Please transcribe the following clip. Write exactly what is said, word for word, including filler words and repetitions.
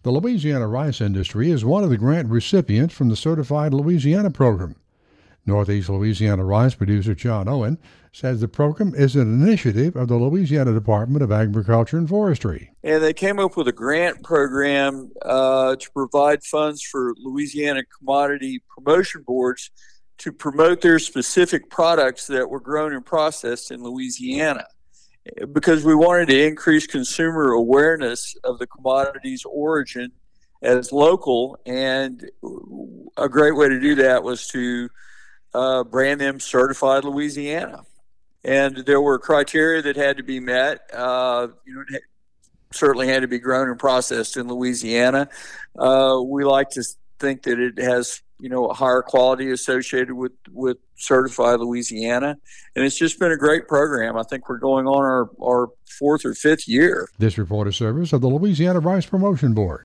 The Louisiana rice industry is one of the grant recipients from the Certified Louisiana program. Northeast Louisiana rice producer John Owen says the program is an initiative of the Louisiana Department of Agriculture and Forestry. And they came up with a grant program uh, to provide funds for Louisiana commodity promotion boards to promote their specific products that were grown and processed in Louisiana, because we wanted to increase consumer awareness of the commodity's origin as local. And a great way to do that was to uh, brand them Certified Louisiana. And there were criteria that had to be met. Uh, you know, it certainly had to be grown and processed in Louisiana. Uh, we like to think that it has, you know, a higher quality associated with, with Certified Louisiana. And it's just been a great program. I think we're going on our, our fourth or fifth year. This report is service of the Louisiana Rice Promotion Board.